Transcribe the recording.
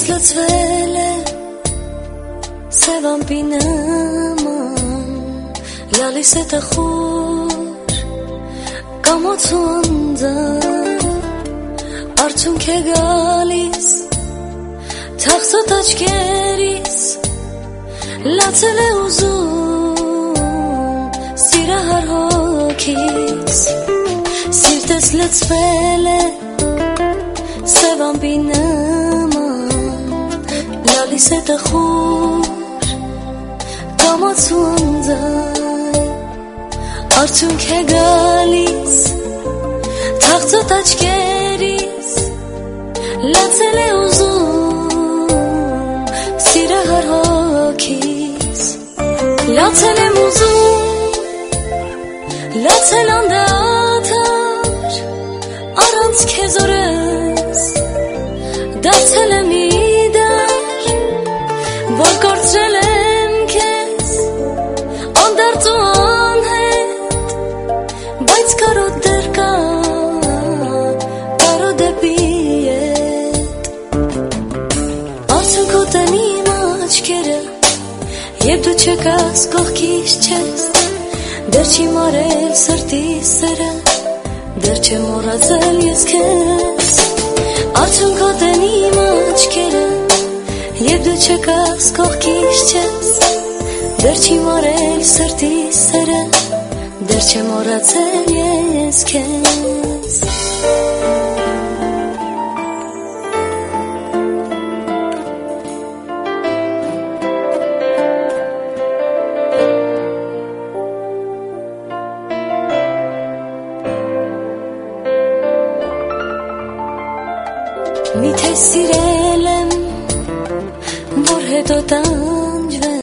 լծվել է սև ամպի նման, լալիս է տխուր կամոցու անձան, արդյունք է գալիս թախծոտ աչքերիս, լացել է ուզում սիրահար հոգիս, սիրտս լծվել է սև ամպի նման, լալիս է տխուր կամոցու անձան, արդյունք է գալիս թախծոտ աչքերիս, լացել է ուզում սիրահար հոգիս, լացել եմ ուզում, լացել անդադար, առանց քեզ օրս դարձել եմ իդար, որ կորցրել եմ քեզ անդարձ ու անհետ, բայց կարոտ դեռ կա, կարոտ դեպի ետ, արդյունքոտ են իմ աչքերը, երբ դու չկաս կողքիս չես, դեռ չի մարել սրտիս սերը, դեռ չեմ մոռացել ես քեզ, արդյունքոտ են իմ աչքերը, երբ դու չկաս կողքիս չես, դեռ չի մարել սրտիս սերը, դեռ չեմ մոռացել ես քեզ։ Միթե սիրել եմ, որ հետո տանջվեմ